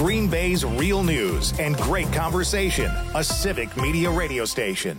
Green Bay's real news and great conversation. A Civic Media radio station.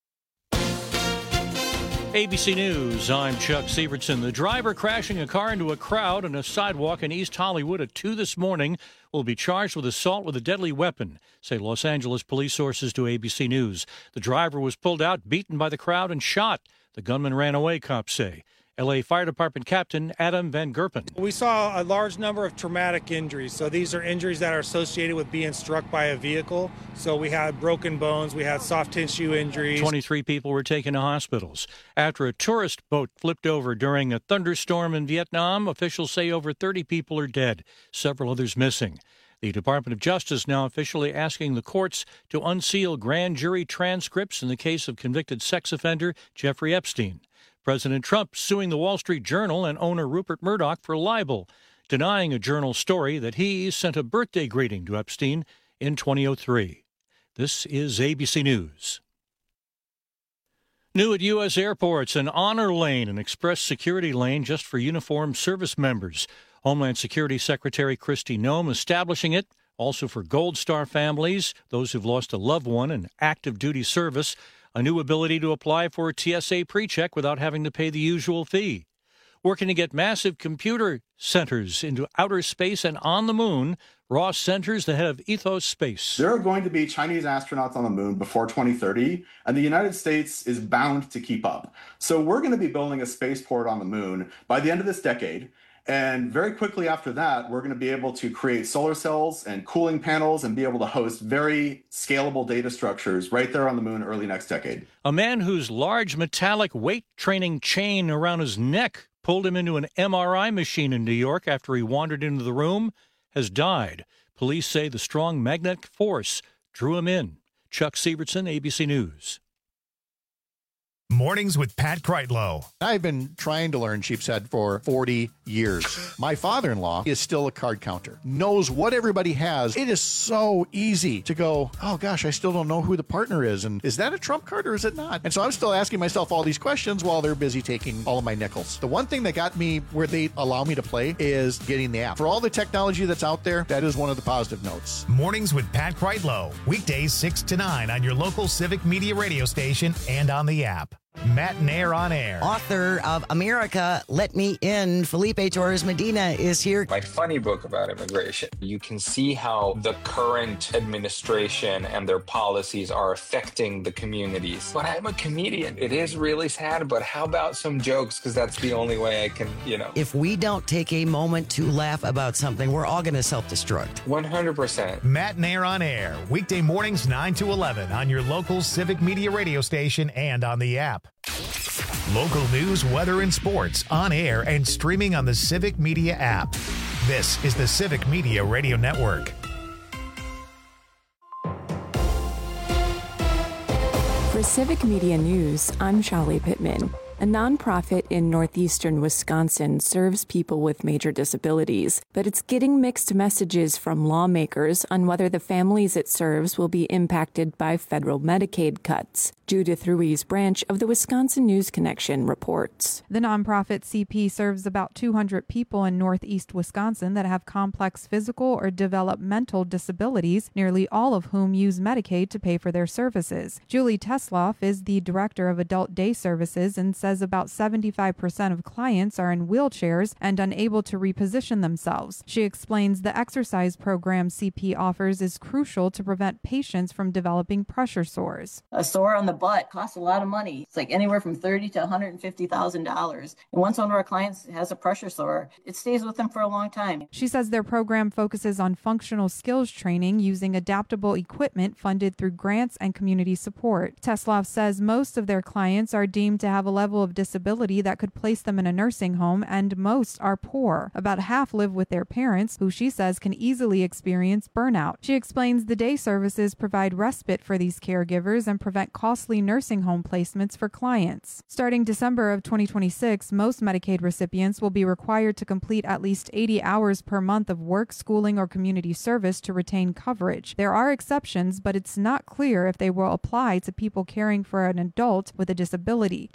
ABC News, I'm Chuck Sievertson. The driver crashing a car into a crowd on a sidewalk in East Hollywood at 2 this morning will be charged with assault with a deadly weapon, say Los Angeles police sources to ABC News. The driver was pulled out, beaten by the crowd, and shot. The gunman ran away, cops say. L.A. Fire Department Captain Adam Van Gerpen. We saw a large number of traumatic injuries. So these are injuries that are associated with being struck by a vehicle. So we had broken bones, we had soft tissue injuries. 23 people were taken to hospitals. After a tourist boat flipped over during a thunderstorm in Vietnam, officials say over 30 people are dead, several others missing. The Department of Justice now officially asking the courts to unseal grand jury transcripts in the case of convicted sex offender Jeffrey Epstein. President Trump suing the Wall Street Journal and owner Rupert Murdoch for libel, denying a Journal story that he sent a birthday greeting to Epstein in 2003. This is ABC News. New at U.S. airports, an honor lane, an express security lane just for uniformed service members. Homeland Security Secretary Kristi Noem establishing it, also for Gold Star families, those who've lost a loved one in active duty service. A new ability to apply for a TSA PreCheck without having to pay the usual fee. Working to get massive computer centers into outer space and on the moon, Ross Centers, the head of Ethos Space. There are going to be Chinese astronauts on the moon before 2030, and the United States is bound to keep up. So we're going to be building a spaceport on the moon by the end of this decade. And very quickly after that, we're going to be able to create solar cells and cooling panels and be able to host very scalable data structures right there on the moon early next decade. A man whose large metallic weight training chain around his neck pulled him into an MRI machine in New York after he wandered into the room has died. Police say the strong magnetic force drew him in. Chuck Sievertson, ABC News. Mornings with Pat Kreitlow. I've been trying to learn Sheepshead for 40 years. My father-in-law is still a card counter, knows what everybody has. It is so easy to go, oh gosh, I still don't know who the partner is. And is that a trump card or is it not? And so I'm still asking myself all these questions while they're busy taking all of my nickels. The one thing that got me where they allow me to play is getting the app. For all the technology that's out there, that is one of the positive notes. Mornings with Pat Kreitlow. Weekdays 6 to 9 on your local Civic Media radio station and on the app. Matt Nair on air. Author of America, Let Me In, Felipe Torres Medina is here. My funny book about immigration. You can see how the current administration and their policies are affecting the communities. But I'm a comedian. It is really sad, but how about some jokes? Because that's the only way I can, If we don't take a moment to laugh about something, we're all going to self-destruct. 100%. Matt Nair on air. Weekday mornings 9 to 11 on your local Civic Media radio station and on the app. Local news, weather, and sports on air and streaming on the Civic Media app. This is the Civic Media Radio Network. For Civic Media News, I'm Shali Pittman. A nonprofit in northeastern Wisconsin serves people with major disabilities, but it's getting mixed messages from lawmakers on whether the families it serves will be impacted by federal Medicaid cuts. Judith Ruiz Branch of the Wisconsin News Connection reports. The nonprofit CP serves about 200 people in northeast Wisconsin that have complex physical or developmental disabilities, nearly all of whom use Medicaid to pay for their services. Julie Tesloff is the director of adult day services and says about 75% of clients are in wheelchairs and unable to reposition themselves. She explains the exercise program CP offers is crucial to prevent patients from developing pressure sores. A sore on the butt costs a lot of money. It's like anywhere from $30,000 to $150,000. And once one of our clients has a pressure sore, it stays with them for a long time. She says their program focuses on functional skills training using adaptable equipment funded through grants and community support. Tesloff says most of their clients are deemed to have a level of disability that could place them in a nursing home, and most are poor. About half live with their parents, who she says can easily experience burnout. She explains the day services provide respite for these caregivers and prevent costly nursing home placements for clients. Starting December of 2026, most Medicaid recipients will be required to complete at least 80 hours per month of work, schooling, or community service to retain coverage. There are exceptions, but it's not clear if they will apply to people caring for an adult with a disability. John Cinder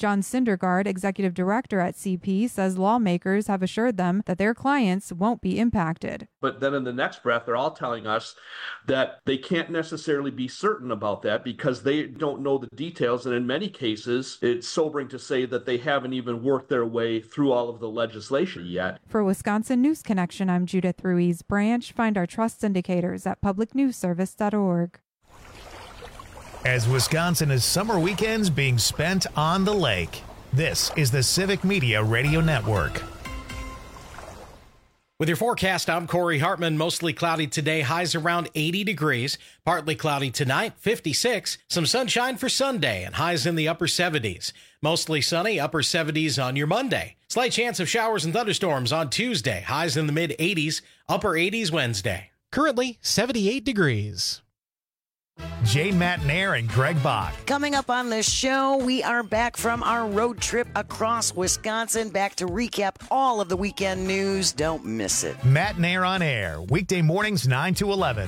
Sundergaard, executive director at CP, says lawmakers have assured them that their clients won't be impacted. But then in the next breath, they're all telling us that they can't necessarily be certain about that because they don't know the details. And in many cases, it's sobering to say that they haven't even worked their way through all of the legislation yet. For Wisconsin News Connection, I'm Judith Ruiz Branch. Find our trust indicators at publicnewsservice.org. As Wisconsin is summer weekends being spent on the lake, this is the Civic Media Radio Network. With your forecast, I'm Corey Hartman. Mostly cloudy today, highs around 80 degrees. Partly cloudy tonight, 56. Some sunshine for Sunday and highs in the upper 70s. Mostly sunny, upper 70s on your Monday. Slight chance of showers and thunderstorms on Tuesday. Highs in the mid 80s, upper 80s Wednesday. Currently 78 degrees. Jay Matnair and Greg Bach. Coming up on the show, we are back from our road trip across Wisconsin, back to recap all of the weekend news. Don't miss it. Matnair on air, weekday mornings 9 to 11.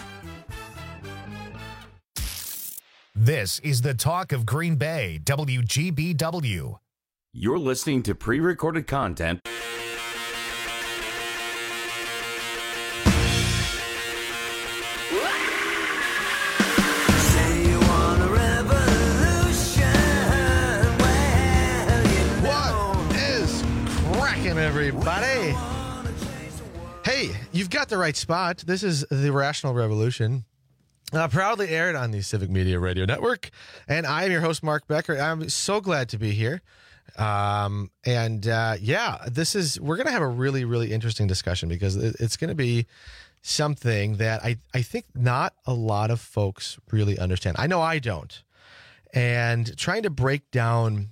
This is the talk of Green Bay, WGBW. You're listening to pre-recorded content. Everybody. Hey, you've got the right spot. This is The Rational Revolution, proudly aired on the Civic Media Radio Network. And I am your host, Mark Becker. I'm so glad to be here. We're going to have a really, really interesting discussion because it's going to be something that I think not a lot of folks really understand. I know I don't. And trying to break down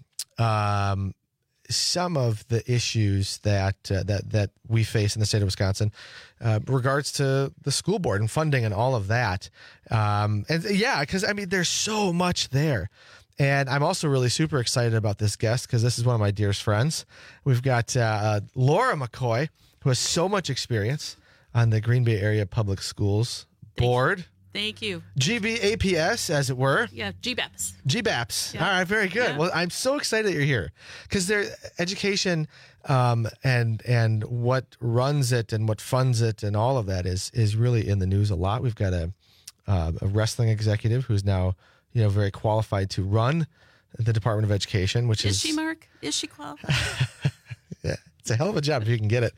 some of the issues that we face in the state of Wisconsin, regards to the school board and funding and all of that. Because there's so much there. And I'm also really super excited about this guest because this is one of my dearest friends. We've got Laura McCoy, who has so much experience on the Green Bay Area Public Schools board. Thank you. GBAPS, as it were. Yeah, GBAPS. GBAPS. Yeah. All right, very good. Yeah. Well, I'm so excited that you're here because their education and what runs it and what funds it and all of that is really in the news a lot. We've got a wrestling executive who's now very qualified to run the Department of Education, which is she, Mark? Is she qualified? Yeah, it's a hell of a job if you can get it.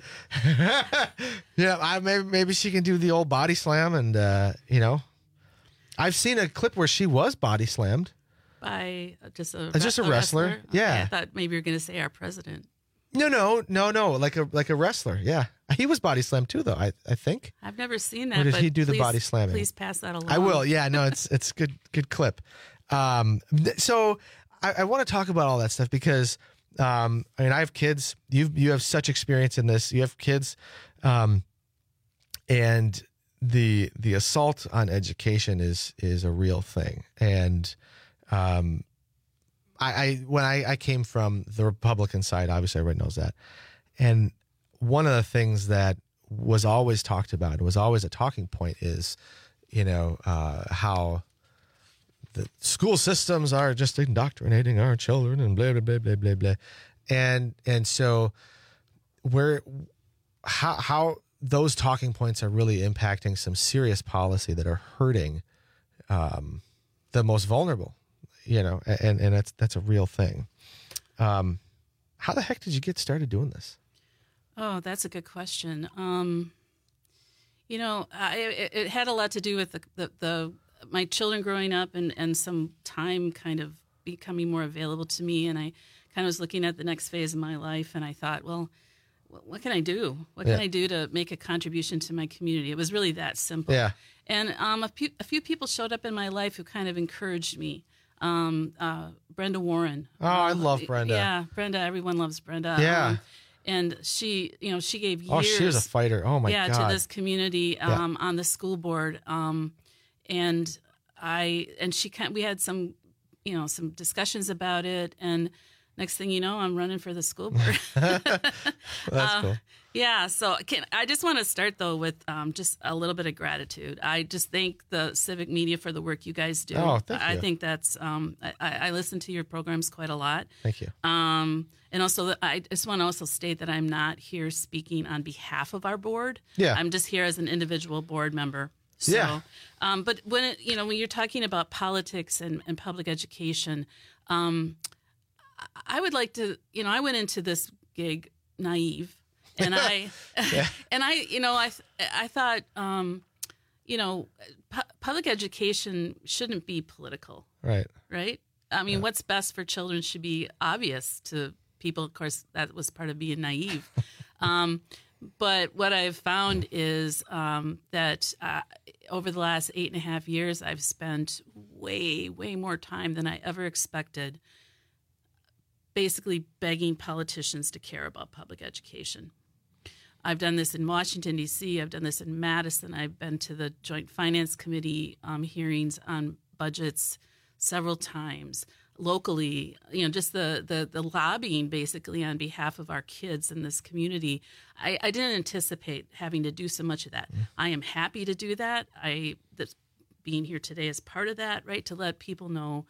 Maybe she can do the old body slam, and I've seen a clip where she was body slammed By just a wrestler. Yeah, okay, I thought maybe you were going to say our president. No, like a wrestler. Yeah, he was body slammed too, though. I think. I've never seen that. Or did he do the body slamming? Please pass that along. I will. Yeah, no, it's good clip. So I want to talk about all that stuff because I have kids. You have such experience in this. You have kids, and the assault on education is a real thing. And when I came from the Republican side, obviously everybody knows that. And one of the things that was always talked about and was always a talking point is, how the school systems are just indoctrinating our children and blah, blah, blah, blah, blah, blah. And so how those talking points are really impacting some serious policy that are hurting the most vulnerable, and that's a real thing. How the heck did you get started doing this? Oh, that's a good question. It had a lot to do with my children growing up and some time kind of becoming more available to me. And I kind of was looking at the next phase of my life, and I thought, well, what can I do? What can I do to make a contribution to my community? It was really that simple. Yeah. And a few people showed up in my life who kind of encouraged me. Brenda Warren. Oh, I love Brenda. Yeah, Brenda. Everyone loves Brenda. Yeah. And she gave years. Oh, she was a fighter. Oh my God. Yeah, to this community on the school board. And we had some discussions about it. And next thing you know, I'm running for the school board. That's cool. Yeah, so I just want to start, though, with just a little bit of gratitude. I just thank the civic media for the work you guys do. Oh, thank you. I think that's, I listen to your programs quite a lot. Thank you. And also, I just want to also state that I'm not here speaking on behalf of our board. Yeah. I'm just here as an individual board member. So, Yeah. But when when you're talking about politics and public education, I would like to, I went into this gig naive. And I thought, public education shouldn't be political. Right. Right. I mean, what's best for children should be obvious to people. Of course, that was part of being naive. But what I've found is that over the last 8.5 years, I've spent way, way more time than I ever expected basically begging politicians to care about public education. I've done this in Washington, D.C. I've done this in Madison. I've been to the Joint Finance Committee hearings on budgets several times. Locally, just the lobbying basically on behalf of our kids in this community. I didn't anticipate having to do so much of that. I am happy to do that. That being here today is part of that, right? To let people know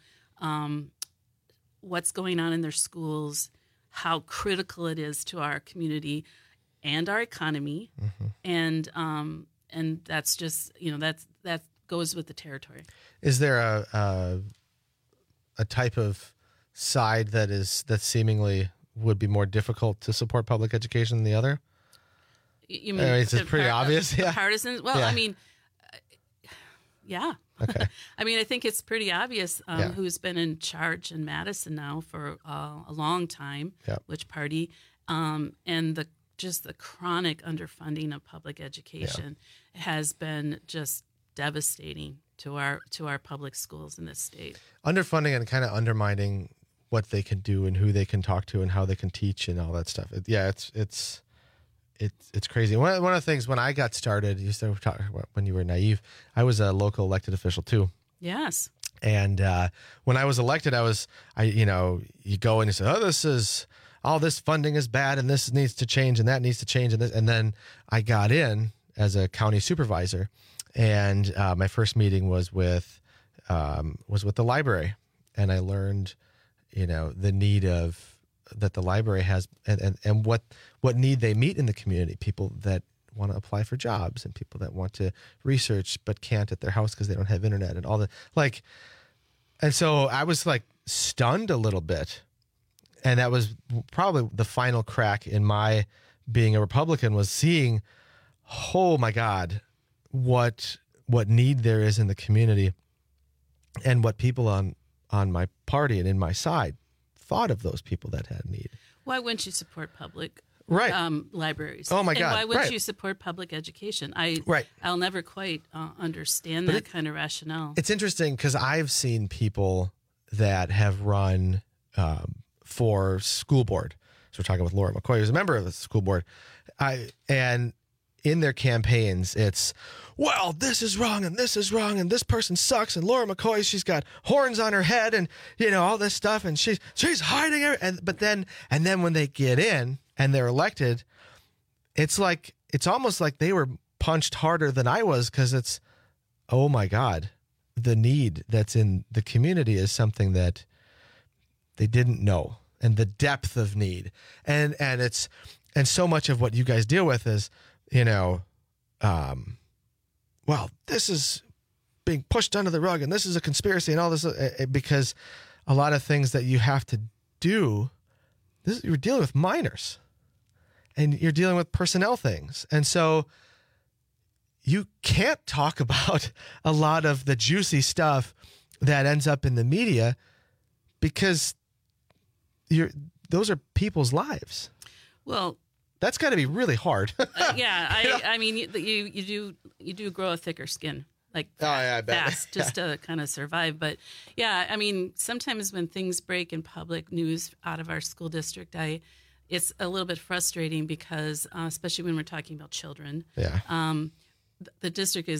what's going on in their schools, how critical it is to our community and our economy, and that's just that goes with the territory. Is there a type of side that seemingly would be more difficult to support public education than the other? You mean it's pretty obvious? Yeah. Partisans? Well, yeah. I mean, yeah. Okay. I mean, I think it's pretty obvious who's been in charge in Madison now for a long time, which party, and the chronic underfunding of public education has been just devastating to our public schools in this state. Underfunding and kind of undermining what they can do and who they can talk to and how they can teach and all that stuff. It's crazy. One of the things when I got started, you started talking about when you were naive, I was a local elected official too. Yes. And when I was elected, you go and you say, all this funding is bad and this needs to change and that needs to change. And then I got in as a county supervisor, and my first meeting was with the library, and I learned, the need that the library has and what need they meet in the community. People that want to apply for jobs and people that want to research but can't at their house because they don't have internet and all that. And so I was stunned a little bit. And that was probably the final crack in my being a Republican, was seeing, oh my God, what need there is in the community, and what people on my party and in my side thought of those people that had need. Why wouldn't you support public libraries? Oh my God! And why wouldn't you support public education? I'll never quite understand that kind of rationale. It's interesting because I've seen people that have run for school board. So we're talking with Laura McCoy, who's a member of the school board. And in their campaigns, it's, well, this is wrong and this person sucks, and Laura McCoy, she's got horns on her head and all this stuff, and she's hiding it. But then when they get in and they're elected, it's almost like they were punched harder than I was, because it's, oh my God, the need that's in the community is something that they didn't know, and the depth of need, and so much of what you guys deal with is, well, this is being pushed under the rug, and this is a conspiracy, and all this, because a lot of things that you have to do, you're dealing with minors, and you're dealing with personnel things, and so you can't talk about a lot of the juicy stuff that ends up in the media, because those are people's lives. Well, that's got to be really hard. I mean, you do grow a thicker skin, fast, just to kind of survive. But yeah, I mean, sometimes when things break in public news out of our school district, it's a little bit frustrating, because especially when we're talking about children, the district is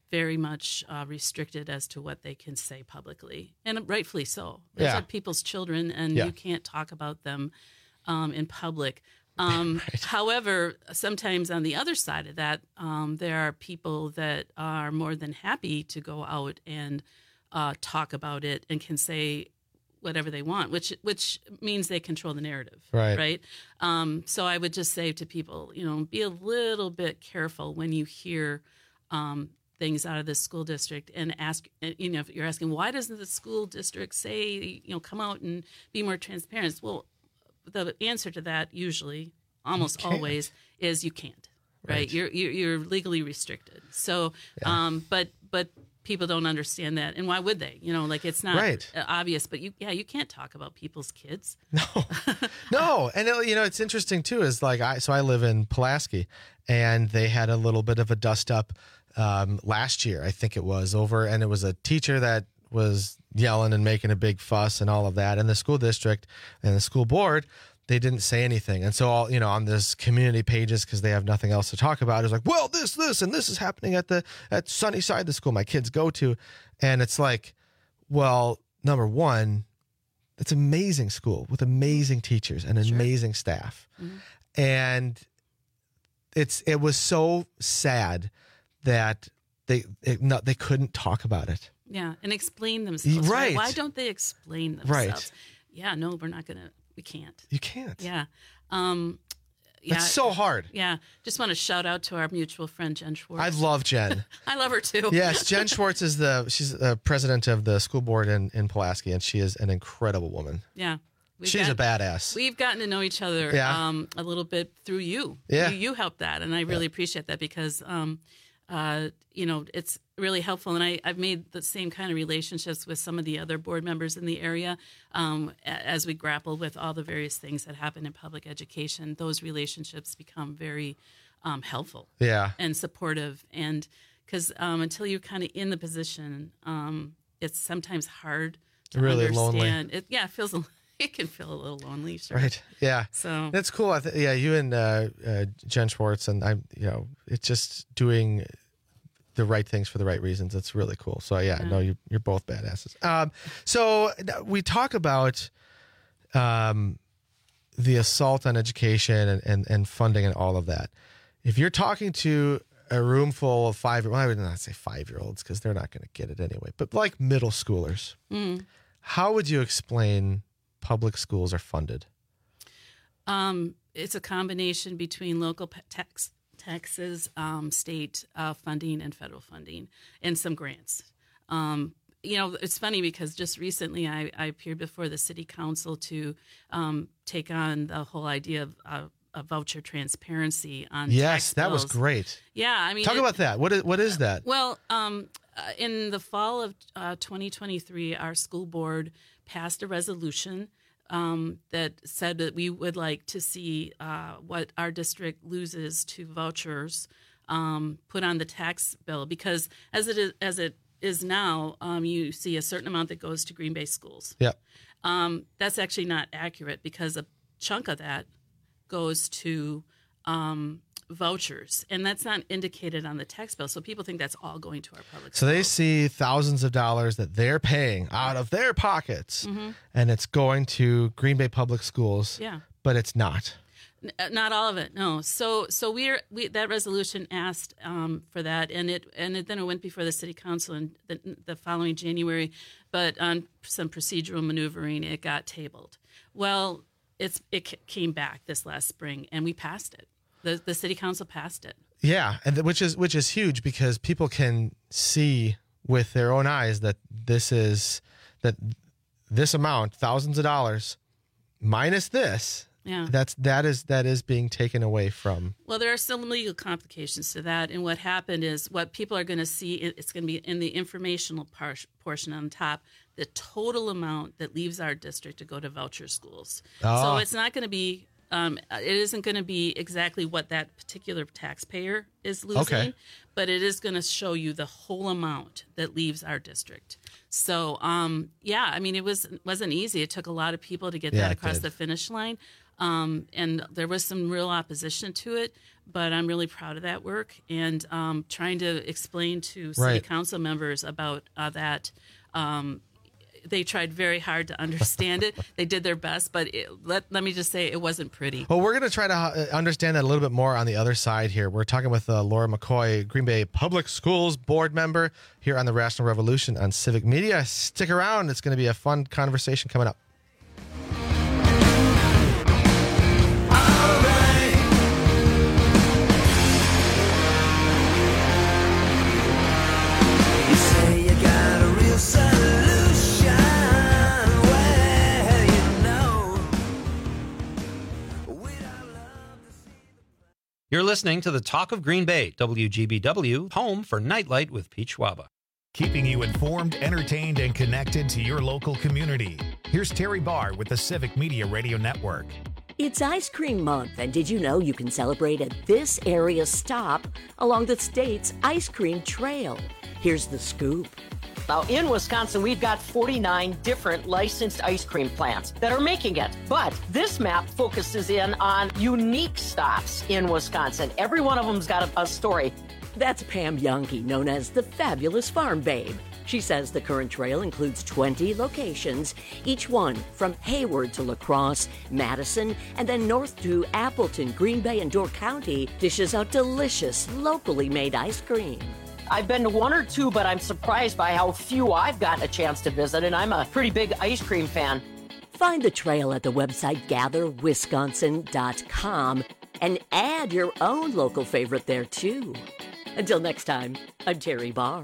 very much restricted as to what they can say publicly, and rightfully so. Those Yeah. are people's children, and Yeah. you can't talk about them in public. However, sometimes on the other side of that, there are people that are more than happy to go out and talk about it and can say whatever they want, which means they control the narrative, Right. So I would just say to people, be a little bit careful when you hear things out of the school district, and ask, if you're asking, why doesn't the school district say, come out and be more transparent? Well, the answer to that usually, almost always, is you can't. Right? You're legally restricted. So, but people don't understand that, and why would they? It's not obvious, but you can't talk about people's kids. No, and it's interesting too. Is I live in Pulaski, and they had a little bit of a dust up last year, I think it was and it was a teacher that was yelling and making a big fuss and all of that, and the school district and the school board, they didn't say anything. And so all, on this community pages, because they have nothing else to talk about, is like, well, this, and this is happening at Sunnyside, the school my kids go to. And it's like, well, number one, it's an amazing school with amazing teachers and amazing staff. Mm-hmm. And it was so sad that they couldn't talk about it. Yeah. And explain themselves. Right. Why don't they explain themselves? Right. Yeah, no, we can't. You can't. Yeah. It's so hard. Yeah. Just want to shout out to our mutual friend, Jen Schwartz. I love Jen. I love her too. Yes. Jen Schwartz she's the president of the school board in Pulaski, and she is an incredible woman. Yeah. She's a badass. We've gotten to know each other a little bit through you. Yeah. You helped that. And I really appreciate that because, it's really helpful. And I've made the same kind of relationships with some of the other board members in the area as we grapple with all the various things that happen in public education. Those relationships become very helpful and supportive. And because until you're kind of in the position, it's sometimes hard to really understand. Lonely. It feels it can feel a little lonely, sure. Right? Yeah. So that's cool. You and Jen Schwartz, and it's just doing the right things for the right reasons. It's really cool. So no, you're both badasses. So we talk about the assault on education and funding and all of that. If you're talking to a room full of I would not say 5-year-olds because they're not going to get it anyway, but like middle schoolers, how would you explain public schools are funded? It's a combination between local taxes, state funding, and federal funding, and some grants. It's funny because just recently I appeared before the city council to take on the whole idea of voucher transparency on tax that bills. was great. Yeah, I mean, talk about that. What is that? Well, in the fall of 2023, our school board passed a resolution that said that we would like to see what our district loses to vouchers put on the tax bill, because as it is now, you see a certain amount that goes to Green Bay schools. Yep. That's actually not accurate because a chunk of that goes to vouchers, and that's not indicated on the tax bill. So people think that's all going to our public schools. So they see thousands of dollars that they're paying out of their pockets, and it's going to Green Bay Public Schools. Yeah. But it's not. Not all of it, no. So we that resolution asked for that, and then it went before the city council in the following January, but on some procedural maneuvering, it got tabled. Well, it came back this last spring, and we passed it. The city council passed it. Yeah, and which is huge because people can see with their own eyes that this amount, thousands of dollars, minus this. Yeah. That is being taken away from. Well, there are some legal complications to that, and what happened is what people are going to see. It's going to be in the informational portion on top, the total amount that leaves our district to go to voucher schools. Oh. So it's not going to be. It isn't going to be exactly what that particular taxpayer is losing, but it is going to show you the whole amount that leaves our district. So, I mean, it wasn't easy. It took a lot of people to get that across the finish line. And there was some real opposition to it, but I'm really proud of that work, and trying to explain to city council members about that. They tried very hard to understand it. They did their best, but let me just say it wasn't pretty. Well, we're going to try to understand that a little bit more on the other side here. We're talking with Laura McCoy, Green Bay Public Schools board member here on the Rational Revolution on Civic Media. Stick around. It's going to be a fun conversation coming up. You're listening to the Talk of Green Bay, WGBW, home for Nightlight with Pete Schwaba. Keeping you informed, entertained, and connected to your local community. Here's Terry Barr with the Civic Media Radio Network. It's Ice Cream Month, and did you know you can celebrate at this area stop along the state's ice cream trail? Here's the scoop. Now, in Wisconsin, we've got 49 different licensed ice cream plants that are making it. But this map focuses in on unique stops in Wisconsin. Every one of them's got a story. That's Pam Youngke, known as the Fabulous Farm Babe. She says the current trail includes 20 locations, each one from Hayward to La Crosse, Madison, and then north to Appleton, Green Bay, and Door County dishes out delicious, locally made ice cream. I've been to one or two, but I'm surprised by how few I've gotten a chance to visit, and I'm a pretty big ice cream fan. Find the trail at the website gatherwisconsin.com and add your own local favorite there, too. Until next time, I'm Terry Barr.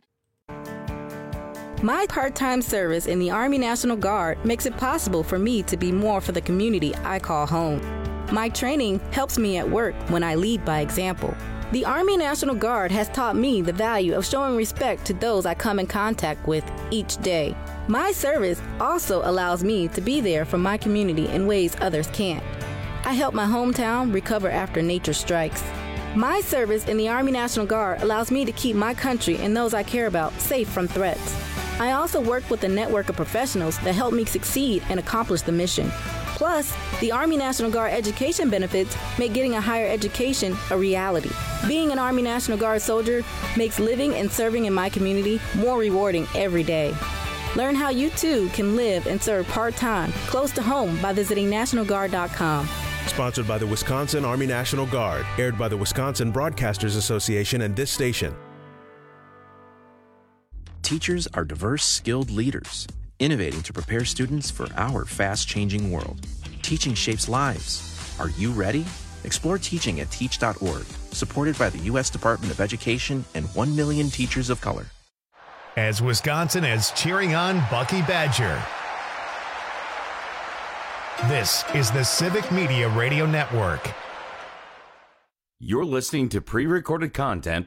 My part-time service in the Army National Guard makes it possible for me to be more for the community I call home. My training helps me at work when I lead by example. The Army National Guard has taught me the value of showing respect to those I come in contact with each day. My service also allows me to be there for my community in ways others can't. I help my hometown recover after nature strikes. My service in the Army National Guard allows me to keep my country and those I care about safe from threats. I also work with a network of professionals that help me succeed and accomplish the mission. Plus, the Army National Guard education benefits make getting a higher education a reality. Being an Army National Guard soldier makes living and serving in my community more rewarding every day. Learn how you too can live and serve part-time close to home by visiting NationalGuard.com. Sponsored by the Wisconsin Army National Guard. Aired by the Wisconsin Broadcasters Association and this station. Teachers are diverse, skilled leaders, innovating to prepare students for our fast-changing world. Teaching shapes lives. Are you ready? Explore teaching at teach.org, supported by the U.S. Department of Education and 1 million teachers of color. As Wisconsin is cheering on Bucky Badger. This is the Civic Media Radio Network. You're listening to pre-recorded content.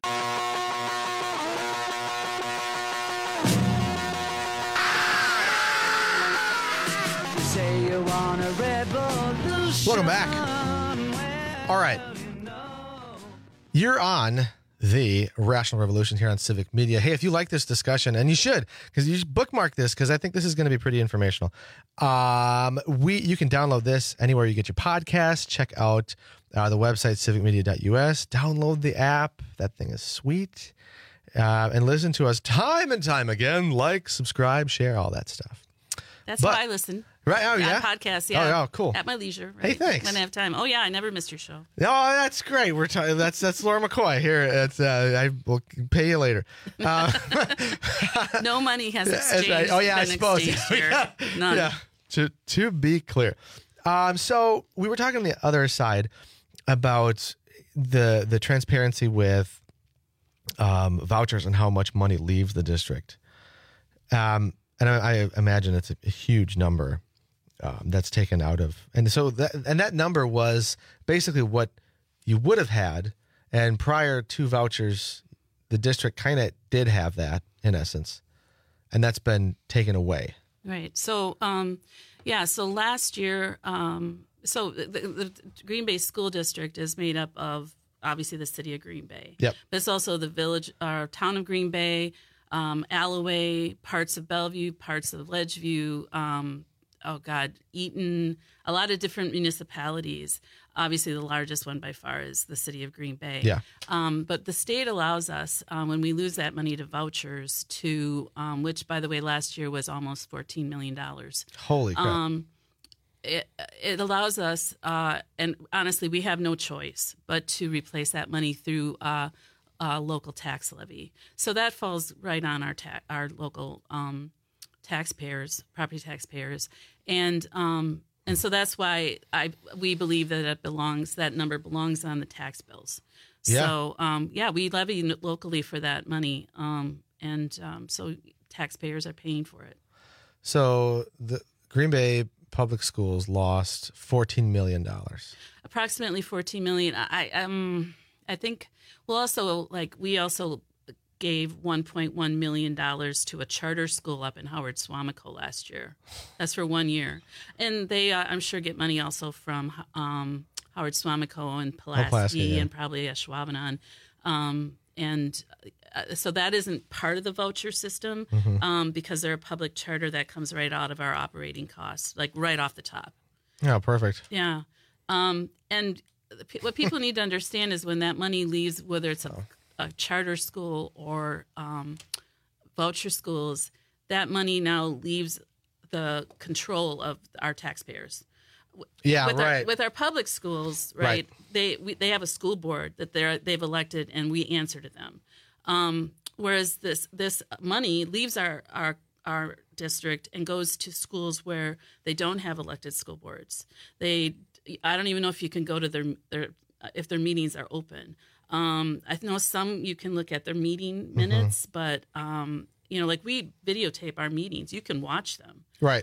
Welcome back. All right. You're on the Rational Revolution here on Civic Media. Hey, if you like this discussion, and you should, because you should bookmark this, because I think this is going to be pretty informational. You can download this anywhere you get your podcast. Check out the website, civicmedia.us. Download the app. That thing is sweet. And listen to us time and time again. Like, subscribe, share, all that stuff. That's why I listen. Right? Oh, yeah? Podcast, yeah. Oh, cool. At my leisure. Right? Hey, thanks. When I have time. Oh, yeah, I never missed your show. Oh, that's great. We're that's Laura McCoy here. It's I will pay you later. No money has exchanged. Right. Oh, yeah, I suppose. Here. None. Yeah. To be clear. So we were talking on the other side about the transparency with vouchers and how much money leaves the district. And I imagine it's a huge number that's taken out of. And so that number was basically what you would have had. And prior to vouchers, the district kind of did have that in essence. And that's been taken away. Right. So, so last year, the Green Bay School District is made up of obviously the city of Green Bay. Yep. But it's also the village, or town of Green Bay, Alloway, parts of Bellevue, parts of Ledgeview, Eaton, a lot of different municipalities. Obviously, the largest one by far is the city of Green Bay. Yeah. But the state allows us, when we lose that money to vouchers, to which, by the way, last year was almost $14 million. Holy crap. It allows us, and honestly, we have no choice but to replace that money through local tax levy. So that falls right on our local taxpayers, property taxpayers, and so that's why we believe that that number belongs on the tax bills. Yeah. So we levy locally for that money, so taxpayers are paying for it. So the Green Bay Public Schools lost $14 million. Approximately $14 million. I think we also gave $1.1 million to a charter school up in Howard Suamico last year. That's for 1 year, and they I'm sure get money also from Howard Suamico and Pulaski yeah. and probably Ashwaubenon. So that isn't part of the voucher system because they're a public charter that comes right out of our operating costs, like right off the top. Oh, perfect. Yeah. And what people need to understand is when that money leaves, whether it's a charter school or voucher schools, that money now leaves the control of our taxpayers. Yeah, With our public schools, right? They have a school board that they've elected, and we answer to them. Whereas this money leaves our district and goes to schools where they don't have elected school boards. I don't even know if you can go to their if their meetings are open. I know some you can look at their meeting minutes, but like we videotape our meetings. You can watch them, right?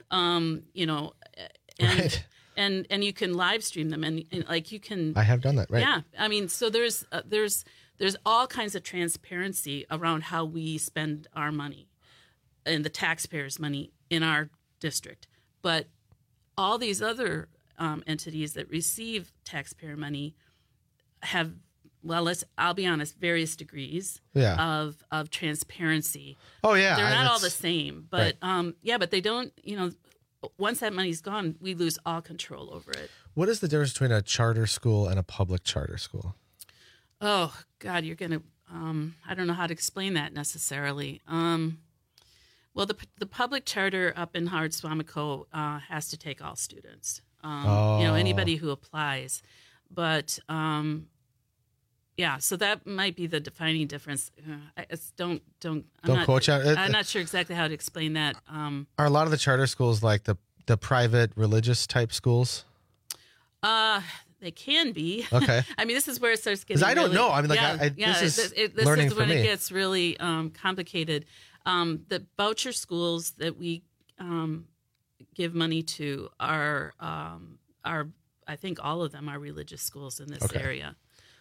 And you can live stream them, and like you can. I have done that, right? Yeah, I mean, so there's all kinds of transparency around how we spend our money, and the taxpayers' money in our district. But all these other entities that receive taxpayer money have, I'll be honest, various degrees of transparency. Oh yeah, they're not all the same, but but they don't. Once that money's gone, we lose all control over it. What is the difference between a charter school and a public charter school? Oh God, you're gonna. I don't know how to explain that necessarily. Well, the public charter up in Howard Suamico has to take all students. Anybody who applies, but so that might be the defining difference. I'm not sure exactly how to explain that. Are a lot of the charter schools like the private religious type schools? They can be. Okay. I mean, this is where it starts getting. Because I don't really, know. I mean, this is learning for when me. It gets really complicated. The voucher schools that we give money to are I think all of them are religious schools in this area.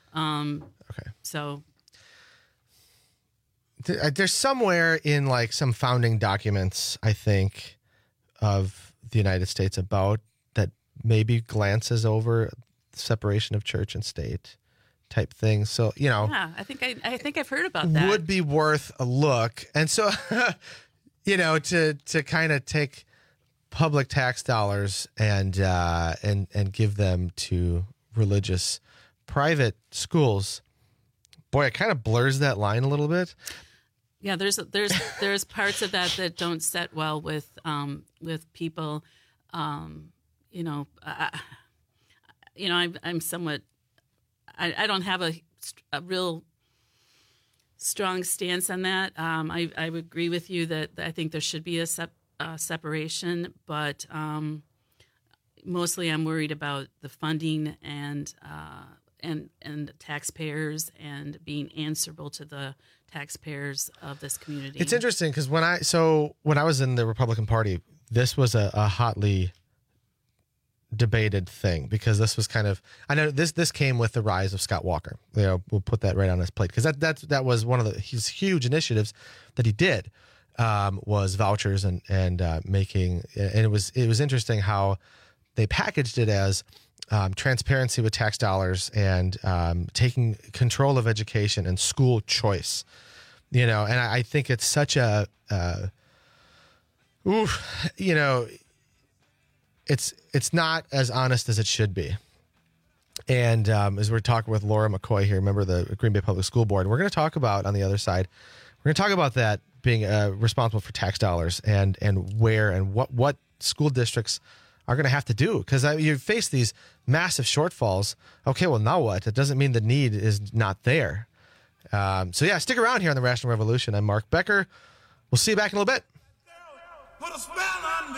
So there's somewhere in like some founding documents, I think, of the United States about that maybe glances over separation of church and state type thing. So, I think I've heard about that. Would be worth a look. And so, to kind of take public tax dollars and give them to religious private schools, boy, it kind of blurs that line a little bit. Yeah, there's parts of that don't set well with people. I'm somewhat. I don't have a real strong stance on that. I would agree with you that I think there should be a separation, but mostly I'm worried about the funding and taxpayers and being answerable to the taxpayers of this community. It's interesting because when I was in the Republican Party, this was a hotly debated thing because this was kind of, I know this came with the rise of Scott Walker. We'll put that right on his plate because that was one of his huge initiatives that he did was vouchers and making, and it was interesting how they packaged it as transparency with tax dollars and taking control of education and school choice, and I think it's such a, it's not as honest as it should be. And as we're talking with Laura McCoy here, member of the Green Bay Public School Board, we're going to talk about, on the other side, we're going to talk about that being responsible for tax dollars and where and what school districts are going to have to do. Because you face these massive shortfalls. Okay, well, now what? It doesn't mean the need is not there. So, yeah, stick around here on the Rational Revolution. I'm Mark Becker. We'll see you back in a little bit. Put a spell on me.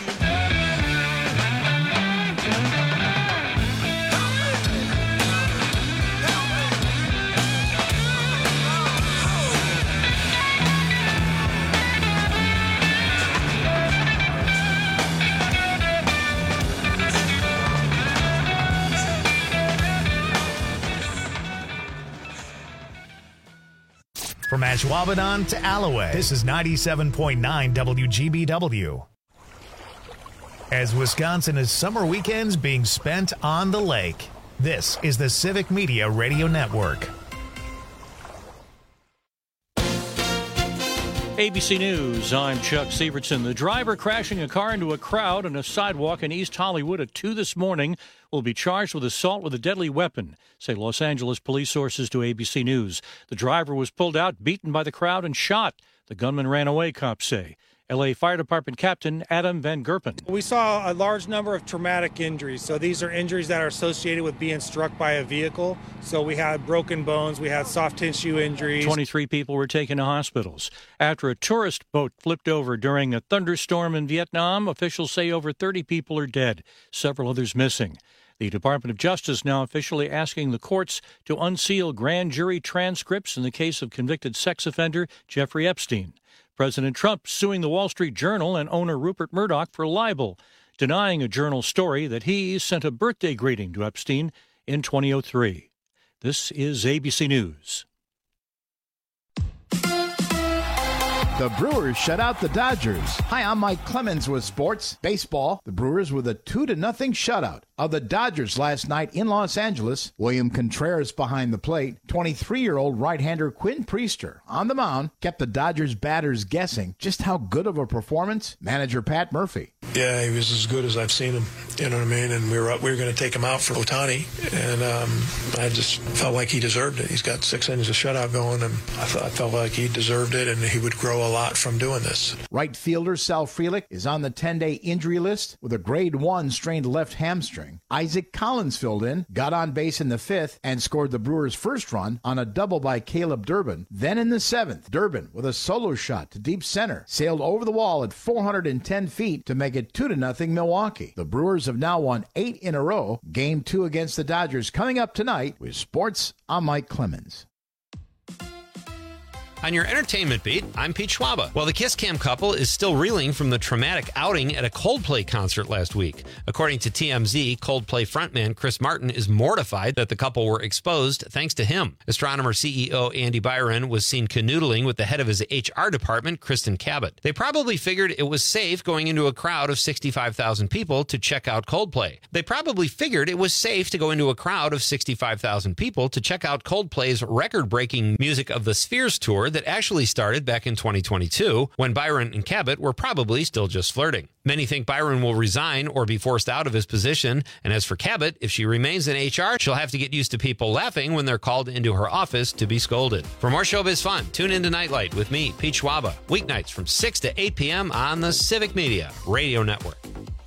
From Ashwaubenon to Alloway, this is 97.9 WGBW. As Wisconsin is summer weekends being spent on the lake, this is the Civic Media Radio Network. ABC News, I'm Chuck Sievertson. The driver crashing a car into a crowd on a sidewalk in East Hollywood at 2 this morning will be charged with assault with a deadly weapon, say Los Angeles police sources to ABC News. The driver was pulled out, beaten by the crowd, and shot. The gunman ran away, cops say. L.A. Fire Department Captain Adam Van Gerpen. We saw a large number of traumatic injuries. So these are injuries that are associated with being struck by a vehicle. So we had broken bones, we had soft tissue injuries. 23 people were taken to hospitals. After a tourist boat flipped over during a thunderstorm in Vietnam, officials say over 30 people are dead, several others missing. The Department of Justice now officially asking the courts to unseal grand jury transcripts in the case of convicted sex offender Jeffrey Epstein. President Trump suing the Wall Street Journal and owner Rupert Murdoch for libel, denying a Journal story that he sent a birthday greeting to Epstein in 2003. This is ABC News. The Brewers shut out the Dodgers. Hi, I'm Mike Clemens with sports. Baseball, the Brewers with a 2-0 shutout of the Dodgers last night in Los Angeles. William Contreras behind the plate. 23-year-old right-hander Quinn Priester on the mound kept the Dodgers batters guessing just how good of a performance. Manager Pat Murphy. Yeah, he was as good as I've seen him. You know what I mean? And we were going to take him out for Ohtani, and I just felt like he deserved it. He's got 6 innings of shutout going, and I felt like he deserved it, and he would grow a lot from doing this. Right fielder Sal Frelick is on the 10-day injury list with a grade 1 strained left hamstring. Isaac Collins filled in, got on base in the 5th, and scored the Brewers' first run on a double by Caleb Durbin. Then in the 7th, Durbin, with a solo shot to deep center, sailed over the wall at 410 feet to make it 2-0 Milwaukee. The Brewers have now won 8 in a row. Game 2 against the Dodgers coming up tonight. With sports, I'm Mike Clemens. On your entertainment beat, I'm Pete Schwaba. Well, the Kiss Cam couple is still reeling from the traumatic outing at a Coldplay concert last week. According to TMZ, Coldplay frontman Chris Martin is mortified that the couple were exposed thanks to him. Astronomer CEO Andy Byron was seen canoodling with the head of his HR department, Kristen Cabot. They probably figured it was safe going into a crowd of 65,000 people to check out Coldplay. They probably figured it was safe to go into a crowd of 65,000 people to check out Coldplay's record-breaking Music of the Spheres tour that actually started back in 2022, when Byron and Cabot were probably still just flirting. Many think Byron will resign or be forced out of his position, and as for Cabot, if she remains in HR, she'll have to get used to people laughing when they're called into her office to be scolded. For more showbiz fun, tune into Nightlight with me, Pete Schwaba, weeknights from 6 to 8 p.m. on the Civic Media Radio Network.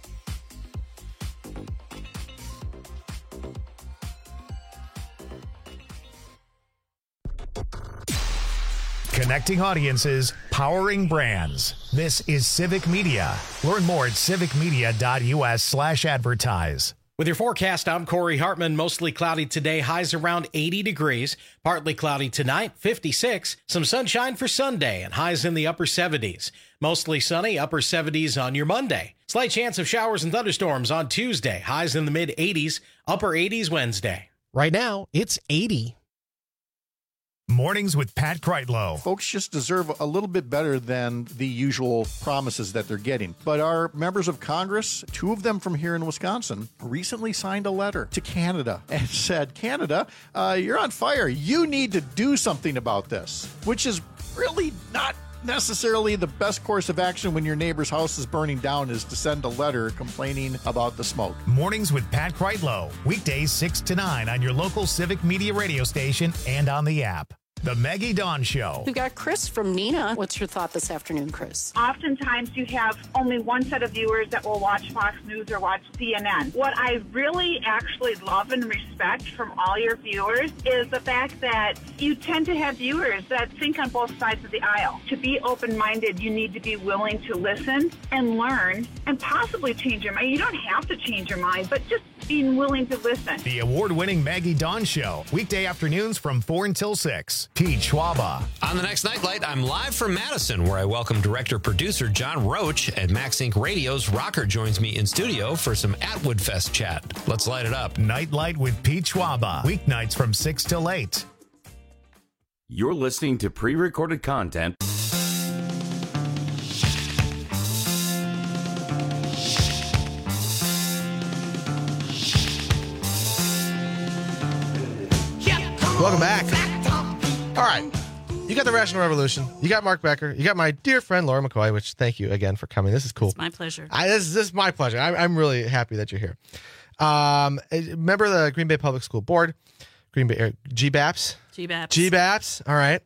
Connecting audiences, powering brands. This is Civic Media. Learn more at civicmedia.us/advertise. With your forecast, I'm Corey Hartman. Mostly cloudy today, highs around 80 degrees. Partly cloudy tonight, 56. Some sunshine for Sunday and highs in the upper 70s. Mostly sunny, upper 70s on your Monday. Slight chance of showers and thunderstorms on Tuesday. Highs in the mid 80s, upper 80s Wednesday. Right now, it's 80. Mornings with Pat Kreitlow. Folks just deserve a little bit better than the usual promises that they're getting. But our members of Congress, 2 of them from here in Wisconsin, recently signed a letter to Canada and said, Canada, you're on fire. You need to do something about this, which is really not necessarily the best course of action when your neighbor's house is burning down is to send a letter complaining about the smoke. Mornings with Pat Kreitlow. Weekdays 6 to 9 on your local Civic Media radio station and on the app. The Maggie Dawn Show. We've got Chris from Neenah. What's your thought this afternoon, Chris? Oftentimes you have only one set of viewers that will watch Fox News or watch CNN. What I really actually love and respect from all your viewers is the fact that you tend to have viewers that think on both sides of the aisle. To be open-minded, you need to be willing to listen and learn and possibly change your mind. You don't have to change your mind, but just being willing to listen. The award-winning Maggie Dawn Show. Weekday afternoons from 4 until 6. Pete Schwaba. On the next Nightlight, I'm live from Madison, where I welcome director-producer John Roach at Max Inc. Radio's Rocker joins me in studio for some Atwood Fest chat. Let's light it up. Nightlight with Pete Schwaba. Weeknights from 6 till 8. You're listening to pre-recorded content. Welcome back. All right. You got the Rational Revolution. You got Mark Becker. You got my dear friend Laura McCoy, which thank you again for coming. This is cool. It's my pleasure. This is my pleasure. I'm really happy that you're here. Remember the Green Bay Public School Board? Green Bay GBAPS? GBAPS. All right.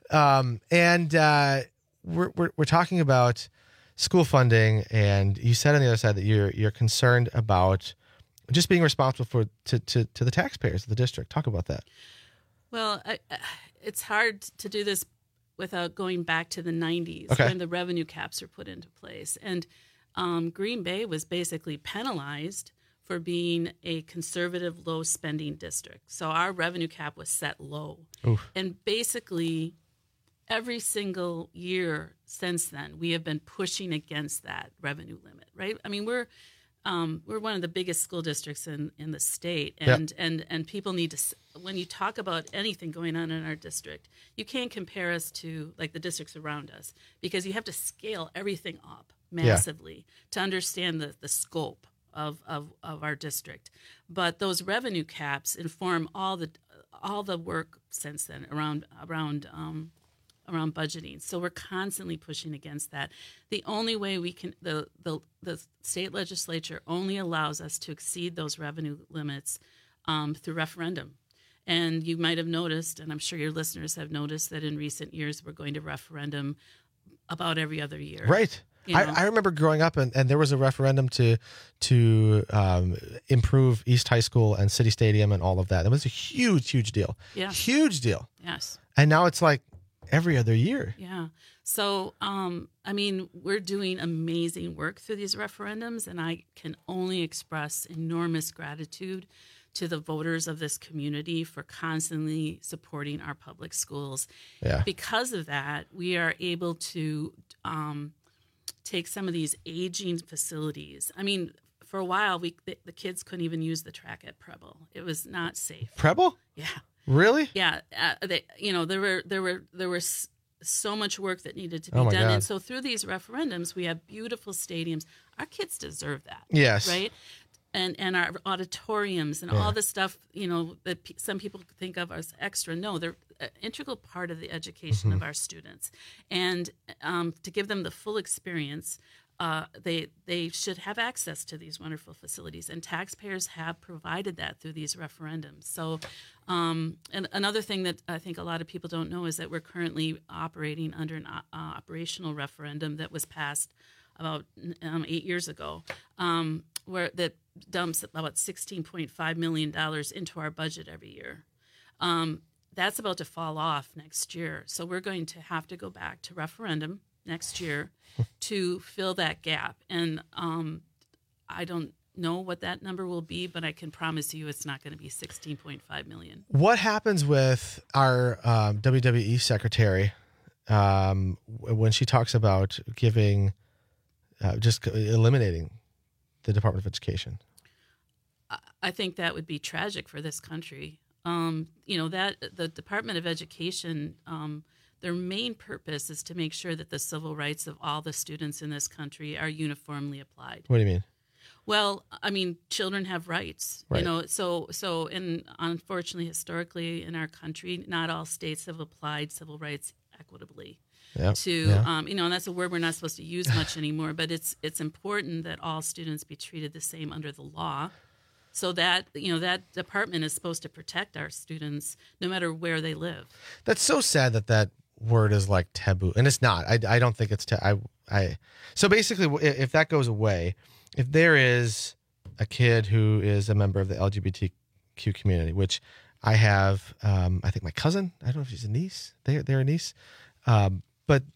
We're talking about school funding, and you said on the other side that you're concerned about just being responsible to the taxpayers of the district. Talk about that. Well, it's hard to do this without going back to the 90s when the revenue caps were put into place. And Green Bay was basically penalized for being a conservative, low-spending district. So our revenue cap was set low. Oof. And basically, every single year since then, we have been pushing against that revenue limit, right? I mean, we're one of the biggest school districts in the state, and people need to, when you talk about anything going on in our district, you can't compare us to like the districts around us, because you have to scale everything up massively to understand the scope of our district. But those revenue caps inform all the work since then around budgeting. So we're constantly pushing against that. The only way we can, the state legislature only allows us to exceed those revenue limits through referendum. And you might have noticed, and I'm sure your listeners have noticed, that in recent years we're going to referendum about every other year. Right. You know? I remember growing up, and there was a referendum to improve East High School and City Stadium and all of that. It was a huge deal. Yeah. Huge deal. Yes. And now it's like every other year. Yeah. So, I mean, we're doing amazing work through these referendums, and I can only express enormous gratitude to the voters of this community for constantly supporting our public schools. Yeah. Because of that, we are able to take some of these aging facilities. I mean, for a while, the kids couldn't even use the track at Preble. It was not safe. Preble? Yeah. Really? Yeah. There was so much work that needed to be Oh my done. God. And so through these referendums, we have beautiful stadiums. Our kids deserve that. Yes. Right? And our auditoriums and all the stuff, that some people think of as extra. No, they're an integral part of the education of our students. And to give them the full experience, they should have access to these wonderful facilities. And taxpayers have provided that through these referendums. So, and another thing that I think a lot of people don't know is that we're currently operating under an operational referendum that was passed about 8 years ago, where that dumps about $16.5 million into our budget every year. That's about to fall off next year. So we're going to have to go back to referendum next year to fill that gap. And I don't know what that number will be, but I can promise you it's not going to be $16.5 million. What happens with our WWE secretary when she talks about giving, just eliminating the Department of Education? I think that would be tragic for this country. That the Department of Education, their main purpose is to make sure that the civil rights of all the students in this country are uniformly applied. What do you mean? Well, I mean, children have rights, right. And unfortunately, historically in our country, not all states have applied civil rights equitably. And that's a word we're not supposed to use much anymore, but it's important that all students be treated the same under the law. So that, that department is supposed to protect our students no matter where they live. That's so sad that word is like taboo, and it's not. I don't think it's so basically, if that goes away, if there is a kid who is a member of the LGBTQ community, which I have, I think my cousin, I don't know if she's a niece, they're a niece, but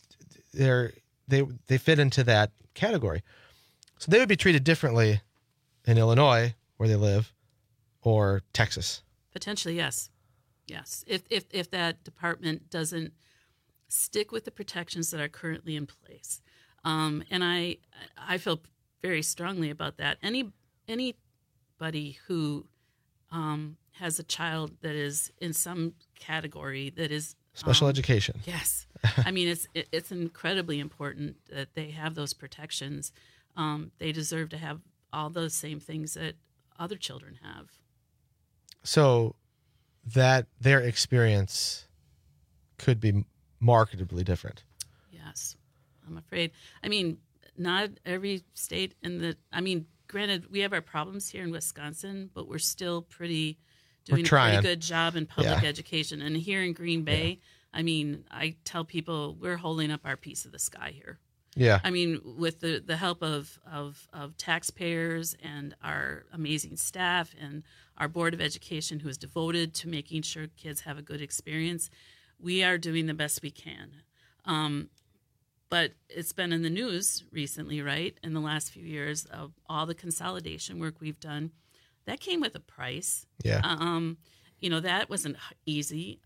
they fit into that category. So they would be treated differently in Illinois, where they live, or Texas. Potentially, yes. Yes. If that department doesn't stick with the protections that are currently in place. And I feel very strongly about that. Anybody who has a child that is in some category that is special education. Yes. I mean, it's incredibly important that they have those protections. They deserve to have all those same things that other children have. So that their experience could be markedly different. Yes, I'm afraid. I mean, not every state granted, we have our problems here in Wisconsin, but we're still doing a pretty good job in public education. And here in Green Bay, I mean, I tell people we're holding up our piece of the sky here. Yeah. I mean, with the help of taxpayers and our amazing staff and our Board of Education, who is devoted to making sure kids have a good experience, we are doing the best we can. But it's been in the news recently, right, in the last few years, of all the consolidation work we've done. That came with a price. Yeah. That wasn't easy.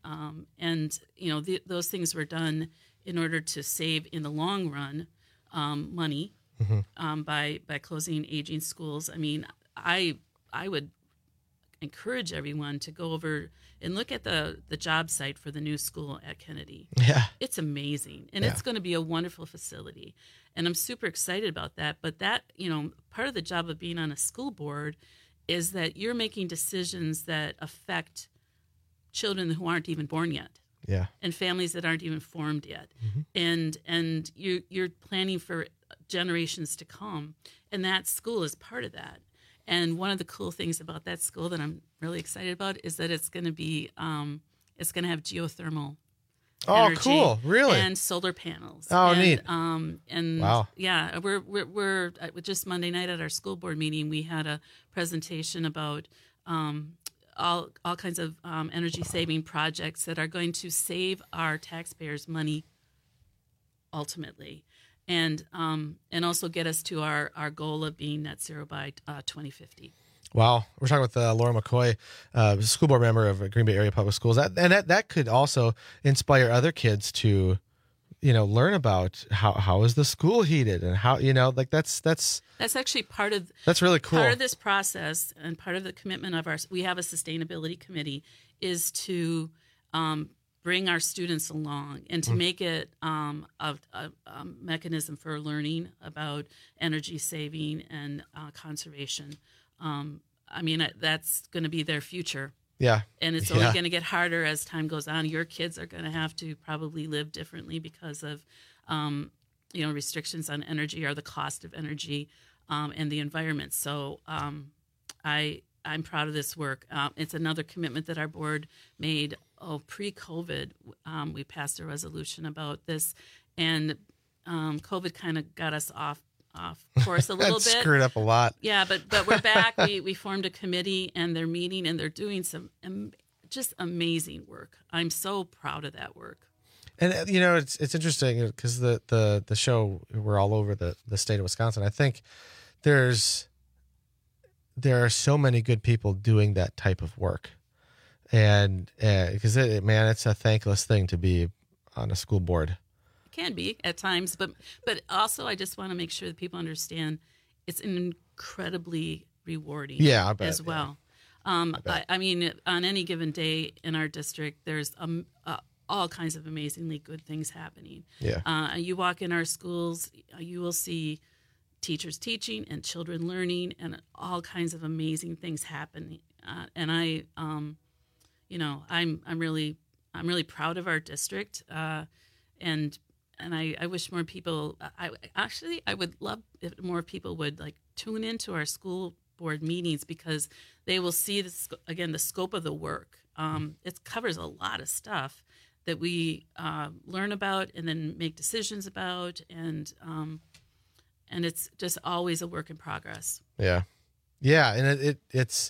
Those things were done in order to save, in the long run, money by closing aging schools. I mean, I would encourage everyone to go over and look at the job site for the new school at Kennedy. Yeah. It's amazing, and it's going to be a wonderful facility. And I'm super excited about that. But that, part of the job of being on a school board is that you're making decisions that affect children who aren't even born yet. Yeah. And families that aren't even formed yet. And you're planning for generations to come. And that school is part of that. And one of the cool things about that school that I'm really excited about is that it's going to be it's going to have geothermal energy. Cool. Really? And solar panels. Neat. And wow. Yeah, we're just Monday night at our school board meeting, we had a presentation about all kinds of energy saving projects that are going to save our taxpayers money ultimately, and also get us to our goal of being net zero by 2050. Wow, we're talking with Laura McCoy, school board member of Green Bay Area Public Schools. That could also inspire other kids to, learn about how is the school heated and how that's actually part of that's really cool. Part of this process and part of the commitment of we have a sustainability committee is to bring our students along and to make it a mechanism for learning about energy saving and conservation. That's going to be their future. Yeah. And it's only going to get harder as time goes on. Your kids are going to have to probably live differently because of, restrictions on energy or the cost of energy and the environment. So I'm proud of this work. It's another commitment that our board made pre-COVID. We passed a resolution about this, and COVID kind of got us off course a little bit. Screwed up a lot. Yeah, but we're back. We formed a committee, and they're meeting, and they're doing some just amazing work. I'm so proud of that work. And it's interesting because the show, we're all over the state of Wisconsin. I think there are so many good people doing that type of work, and because it's a thankless thing to be on a school board. Can be at times, but also I just want to make sure that people understand it's incredibly rewarding as well. I mean, on any given day in our district, there's all kinds of amazingly good things happening. Yeah. You walk in our schools, you will see teachers teaching and children learning and all kinds of amazing things happening. And I'm really proud of our district. And I wish more people. I would love if more people would like tune into our school board meetings, because they will see this again, the scope of the work. It covers a lot of stuff that we learn about and then make decisions about, and it's just always a work in progress. Yeah, and it's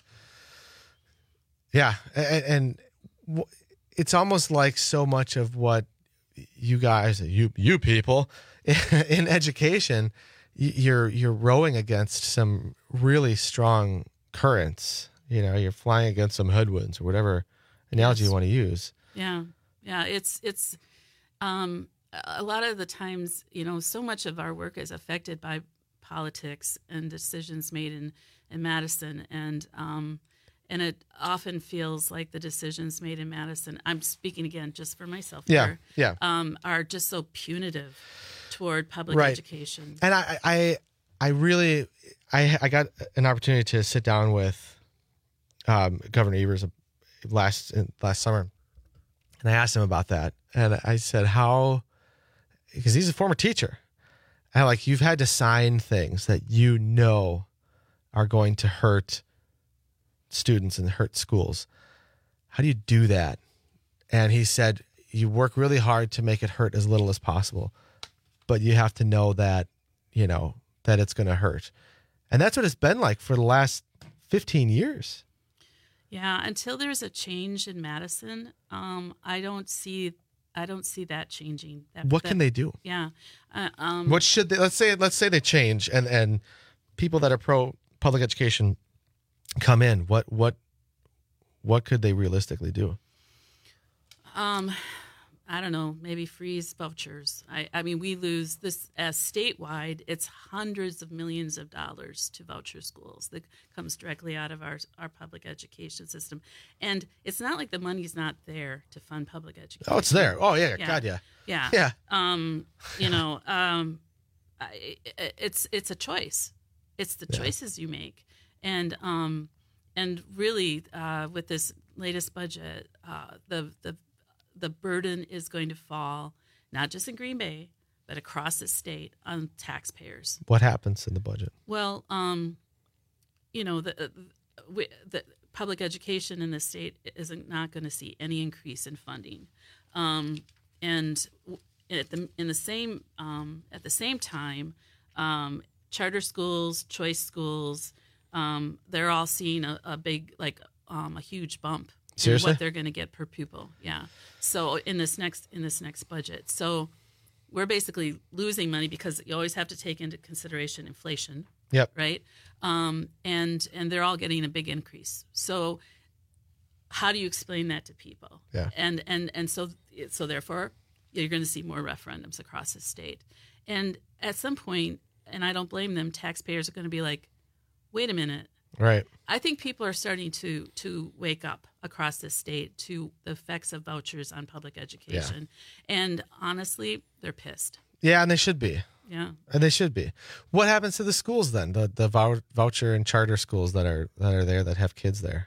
and it's almost like so much of what you guys, you people in education, you're rowing against some really strong currents. You're flying against some headwinds, or whatever analogy you want to use. Yeah. It's a lot of the times, so much of our work is affected by politics and decisions made in Madison, and it often feels like the decisions made in Madison, I'm speaking again just for myself here, are just so punitive toward public education. And I really got an opportunity to sit down with Governor Evers last summer, and I asked him about that, and I said, because he's a former teacher, and you've had to sign things that are going to hurt students and hurt schools. How do you do that? And he said, you work really hard to make it hurt as little as possible, but you have to know that, that it's going to hurt. And that's what it's been like for the last 15 years. Yeah. Until there's a change in Madison, I don't see that changing. What can they do? Yeah. What should they, let's say they change and people that are pro public education come in. What could they realistically do? I don't know, maybe freeze vouchers. I mean, we lose this as statewide. It's hundreds of millions of dollars to voucher schools that comes directly out of our public education system. And it's not like the money's not there to fund public education. Oh, it's there. Oh, yeah. God, yeah. Yeah. It's a choice. It's the choices you make. And really, with this latest budget, the burden is going to fall not just in Green Bay, but across the state on taxpayers. What happens in the budget? Well, the public education in the state is not going to see any increase in funding, and at the same time, charter schools, choice schools, they're all seeing a big a huge bump. Seriously? What they're going to get per pupil, yeah. So in this next budget, so we're basically losing money because you always have to take into consideration inflation. Yep. Right. And they're all getting a big increase. So how do you explain that to people? Yeah. And so therefore you're going to see more referendums across the state. And at some point, and I don't blame them, taxpayers are going to be like, wait a minute. Right. I think people are starting to wake up across the state to the effects of vouchers on public education. Yeah. And honestly, they're pissed. Yeah, and they should be. Yeah. And they should be. What happens to the schools then? The voucher and charter schools that are there that have kids there?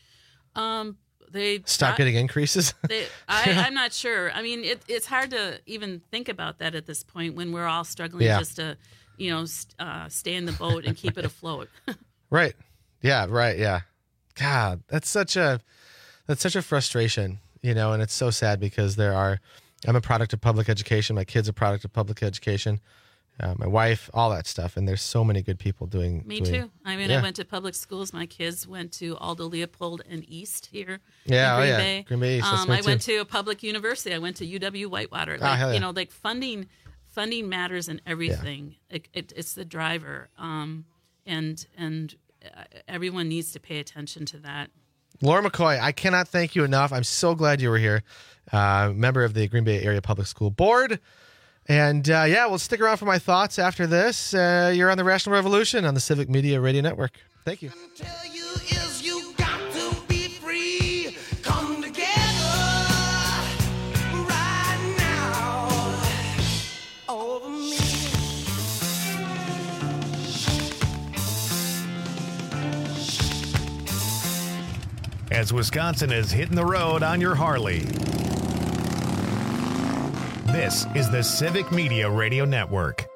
They stop getting increases? I'm not sure. I mean, it's hard to even think about that at this point when we're all struggling just to, stay in the boat and keep it afloat. Right. Yeah. Right. Yeah. God, that's such a frustration, and it's so sad because I'm a product of public education. My kid's a product of public education. My wife, all that stuff. And there's so many good people doing. Me too. I mean, I went to public schools. My kids went to Aldo Leopold and East here. Yeah. In Green Bay. Green Bay East. I went to a public university. I went to UW Whitewater. Funding matters in everything. Yeah. It's the driver. And everyone needs to pay attention to that. Laura McCoy, I cannot thank you enough. I'm so glad you were here. Member of the Green Bay Area Public School Board. And we'll stick around for my thoughts after this. You're on the Rational Revolution on the Civic Media Radio Network. Thank you. As Wisconsin is hitting the road on your Harley. This is the Civic Media Radio Network.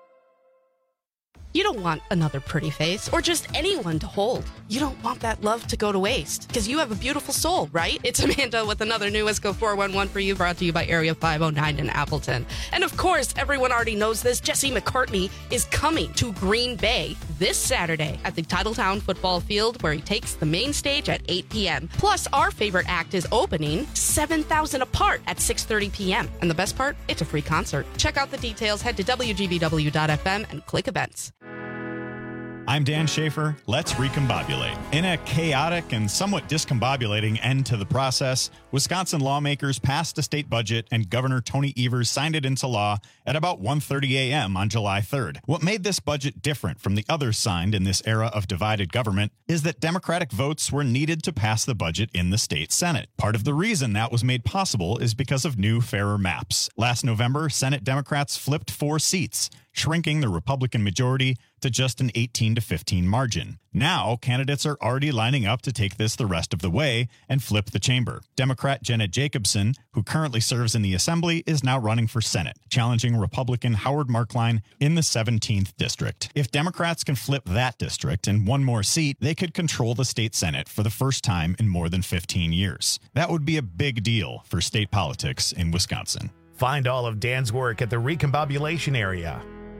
You don't want another pretty face or just anyone to hold. You don't want that love to go to waste because you have a beautiful soul, right? It's Amanda with another new Wisco 411 for you, brought to you by Area 509 in Appleton. And of course, everyone already knows this. Jesse McCartney is coming to Green Bay this Saturday at the Titletown football field where he takes the main stage at 8 p.m. Plus, our favorite act is opening 7,000 apart at 6:30 p.m. And the best part, it's a free concert. Check out the details. Head to WGBW.FM and click events. I'm Dan Schaefer. Let's recombobulate. In a chaotic and somewhat discombobulating end to the process, Wisconsin lawmakers passed a state budget and Governor Tony Evers signed it into law at about 1:30 a.m. on July 3rd. What made this budget different from the others signed in this era of divided government is that Democratic votes were needed to pass the budget in the state Senate. Part of the reason that was made possible is because of new, fairer maps. Last November, Senate Democrats flipped 4 seats, shrinking the Republican majority to just an 18-15 margin. Now, candidates are already lining up to take this the rest of the way and flip the chamber. Democrat Jenna Jacobson, who currently serves in the Assembly, is now running for Senate, challenging Republican Howard Markline in the 17th district. If Democrats can flip that district and one more seat, they could control the state Senate for the first time in more than 15 years. That would be a big deal for state politics in Wisconsin. Find all of Dan's work at the Recombobulation area.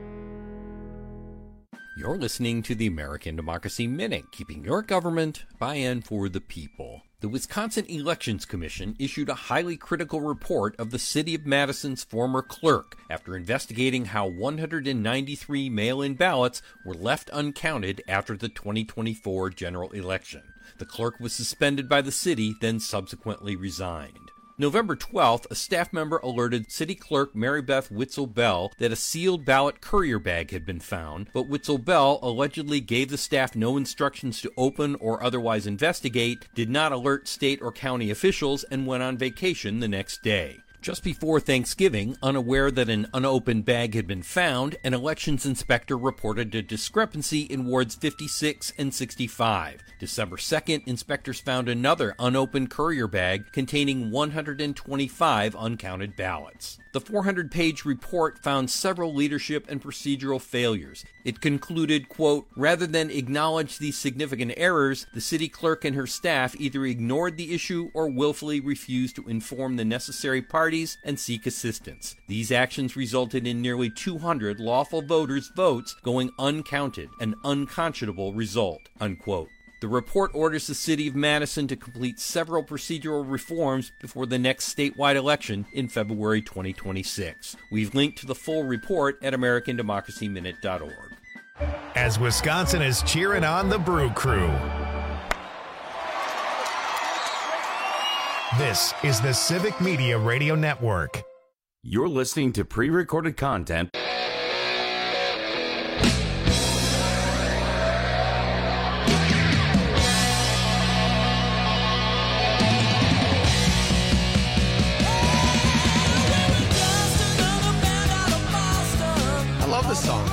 You're listening to the American Democracy Minute, keeping your government by and for the people. The Wisconsin Elections Commission issued a highly critical report of the City of Madison's former clerk after investigating how 193 mail-in ballots were left uncounted after the 2024 general election. The clerk was suspended by the city, then subsequently resigned. November 12th, a staff member alerted City Clerk Mary Beth Witzel-Bell that a sealed ballot courier bag had been found, but Witzel-Bell allegedly gave the staff no instructions to open or otherwise investigate, did not alert state or county officials, and went on vacation the next day. Just before Thanksgiving, unaware that an unopened bag had been found, an elections inspector reported a discrepancy in wards 56 and 65. December 2nd, inspectors found another unopened courier bag containing 125 uncounted ballots. The 400-page report found several leadership and procedural failures. It concluded, quote, rather than acknowledge these significant errors, the city clerk and her staff either ignored the issue or willfully refused to inform the necessary parties and seek assistance. These actions resulted in nearly 200 lawful voters' votes going uncounted, an unconscionable result, unquote. The report orders the City of Madison to complete several procedural reforms before the next statewide election in February 2026. We've linked to the full report at AmericanDemocracyMinute.org. As Wisconsin is cheering on the Brew Crew. This is the Civic Media Radio Network. You're listening to pre-recorded content. Song.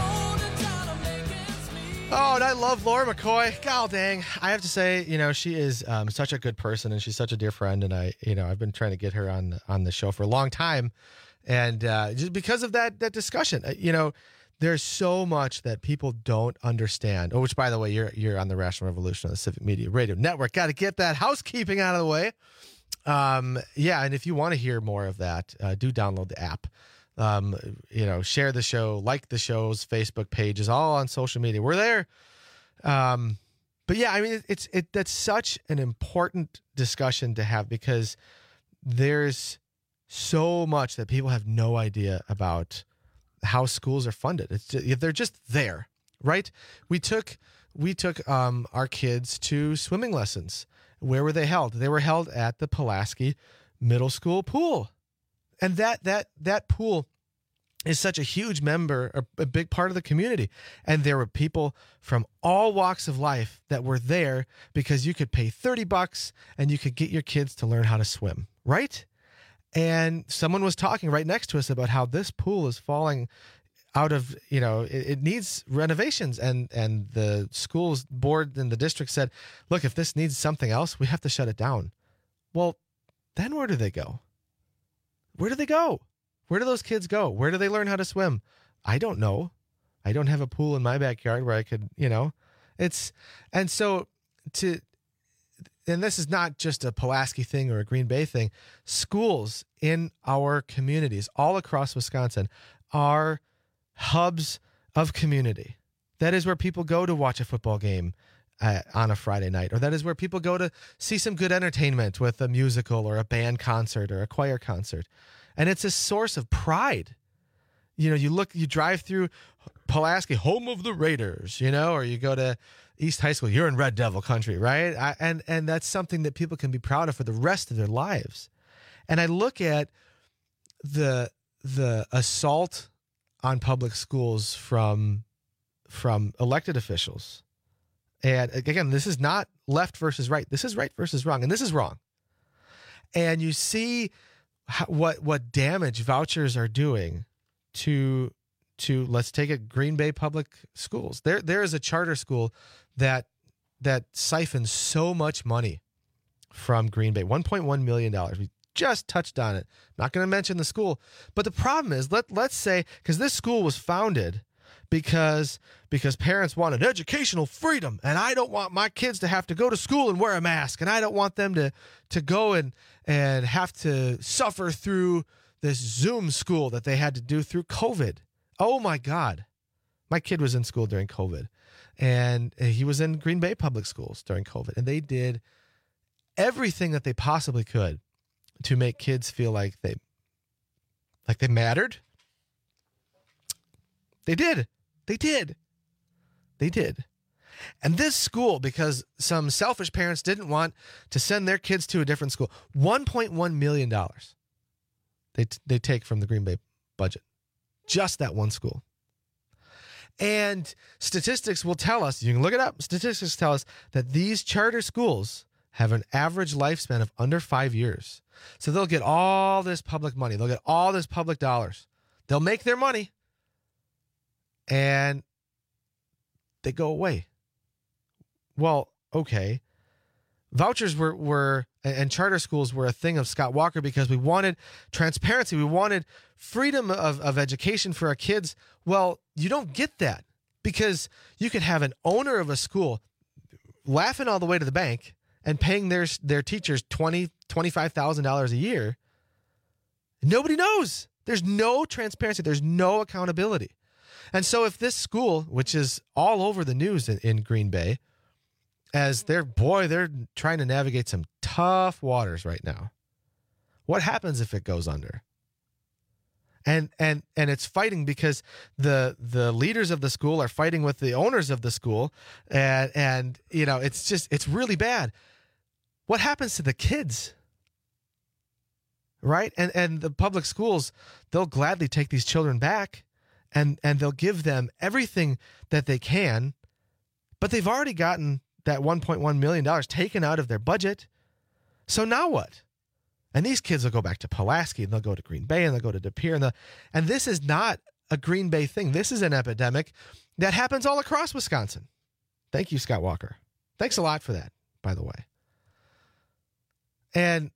Oh, and I love Laura McCoy. God dang. I have to say, she is such a good person and she's such a dear friend. And I've been trying to get her on the show for a long time. And just because of that discussion, there's so much that people don't understand. Oh, which, by the way, you're on the Rational Revolution on the Civic Media Radio Network. Got to get that housekeeping out of the way. Yeah. And if you want to hear more of that, do download the app. Share the show, like the show's Facebook pages, all on social media. We're there. But yeah, I mean, that's such an important discussion to have because there's so much that people have no idea about how schools are funded. They're just there, right? We took our kids to swimming lessons. Where were they held? They were held at the Pulaski Middle School pool. And that pool is such a huge member, a big part of the community. And there were people from all walks of life that were there because you could pay $30 and you could get your kids to learn how to swim, right? And someone was talking right next to us about how this pool is falling out of, it needs renovations. And the school's board and the district said, look, if this needs something else, we have to shut it down. Well, then where do they go? Where do they go? Where do those kids go? Where do they learn how to swim? I don't know. I don't have a pool in my backyard where I could, and this is not just a Pulaski thing or a Green Bay thing. Schools in our communities all across Wisconsin are hubs of community. That is where people go to watch a football game on a Friday night, or that is where people go to see some good entertainment with a musical or a band concert or a choir concert. And it's a source of pride. You drive through Pulaski, home of the Raiders, or you go to East High School, you're in Red Devil country, right? And that's something that people can be proud of for the rest of their lives. And I look at the assault on public schools from elected officials. And again, this is not left versus right. This is right versus wrong. And this is wrong. And you see what damage vouchers are doing to let's take it, Green Bay Public Schools. There is a charter school that siphons so much money from Green Bay, $1.1 million. We just touched on it. Not going to mention the school, but the problem is, let's say, because this school was founded because parents wanted educational freedom, and I don't want my kids to have to go to school and wear a mask, and I don't want them to go and have to suffer through this Zoom school that they had to do through COVID. Oh my God. My kid was in school during COVID, and he was in Green Bay Public Schools during COVID, and they did everything that they possibly could to make kids feel like they mattered. They did. And this school, because some selfish parents didn't want to send their kids to a different school, $1.1 million they take from the Green Bay budget. Just that one school. And statistics will tell us, you can look it up, statistics tell us that these charter schools have an average lifespan of under 5 years. So they'll get all this public money. They'll get all this public dollars. They'll make their money. And they go away. Well, okay. Vouchers were and charter schools were a thing of Scott Walker because we wanted transparency. We wanted freedom of education for our kids. Well, you don't get that because you could have an owner of a school laughing all the way to the bank and paying their teachers $20,000, $25,000 a year. Nobody knows. There's no transparency. There's no accountability. And so if this school, which is all over the news in Green Bay, as they're trying to navigate some tough waters right now. What happens if it goes under? And it's fighting because the leaders of the school are fighting with the owners of the school, and it's really bad. What happens to the kids? Right? And the public schools, they'll gladly take these children back and they'll give them everything that they can, but they've already gotten that $1.1 million taken out of their budget. So now what? And these kids will go back to Pulaski, and they'll go to Green Bay, and they'll go to De Pere. And this is not a Green Bay thing. This is an epidemic that happens all across Wisconsin. Thank you, Scott Walker. Thanks a lot for that, by the way. And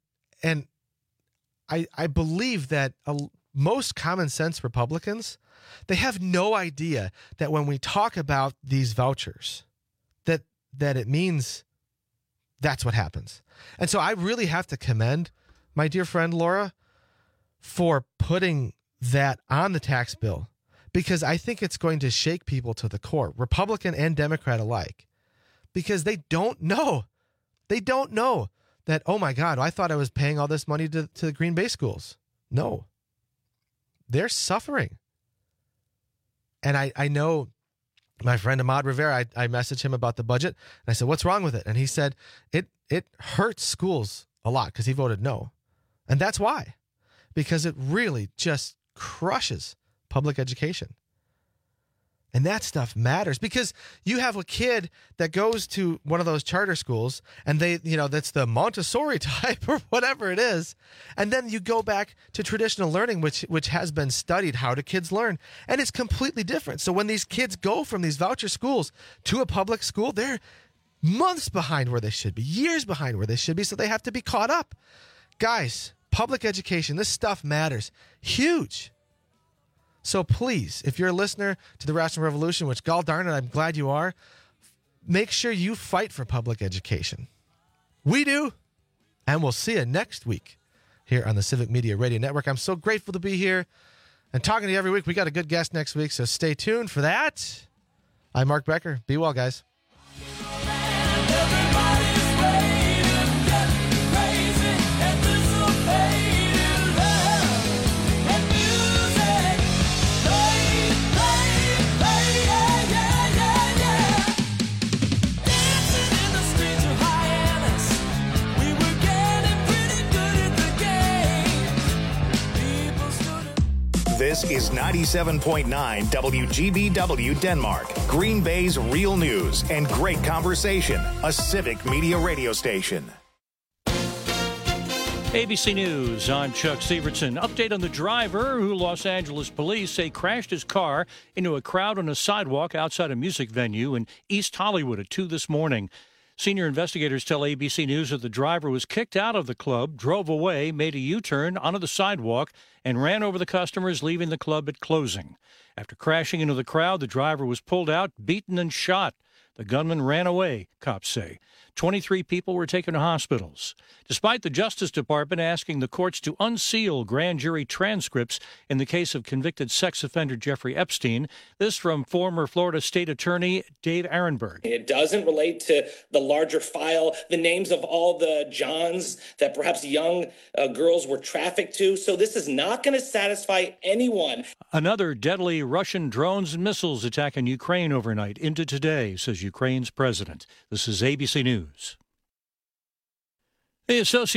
I believe that most common sense Republicans, they have no idea that when we talk about these vouchers, that it means that's what happens. And so I really have to commend my dear friend Laura for putting that on the tax bill, because I think it's going to shake people to the core, Republican and Democrat alike, because they don't know. They don't know that, oh my God, I thought I was paying all this money to the Green Bay schools. No, they're suffering. And I know my friend Ahmad Rivera, I messaged him about the budget, and I said, what's wrong with it? And he said, it hurts schools a lot because he voted no. And that's why, because it really just crushes public education. And that stuff matters because you have a kid that goes to one of those charter schools and that's the Montessori type or whatever it is. And then you go back to traditional learning, which has been studied. How do kids learn? And it's completely different. So when these kids go from these voucher schools to a public school, they're months behind where they should be, years behind where they should be. So they have to be caught up. Guys, Public education, this stuff matters. Huge. So please, if you're a listener to the Rational Revolution, which, gall darn it, I'm glad you are, make sure you fight for public education. We do. And we'll see you next week here on the Civic Media Radio Network. I'm so grateful to be here and talking to you every week. We got a good guest next week, so stay tuned for that. I'm Mark Becker. Be well, guys. This is 97.9 WGBW Denmark, Green Bay's real news and great conversation, a Civic Media radio station. ABC News, I'm Chuck Severson. Update on the driver who Los Angeles police say crashed his car into a crowd on a sidewalk outside a music venue in East Hollywood at 2 this morning. Senior investigators tell ABC News that the driver was kicked out of the club, drove away, made a U-turn onto the sidewalk, and ran over the customers, leaving the club at closing. After crashing into the crowd, the driver was pulled out, beaten, and shot. The gunman ran away, cops say. 23 people were taken to hospitals. Despite the Justice Department asking the courts to unseal grand jury transcripts in the case of convicted sex offender Jeffrey Epstein, this from former Florida State Attorney Dave Aronberg. It doesn't relate to the larger file, the names of all the Johns that perhaps young girls were trafficked to. So this is not going to satisfy anyone. Another deadly Russian drones and missiles attack in Ukraine overnight into today, says Ukraine's president. This is ABC News. The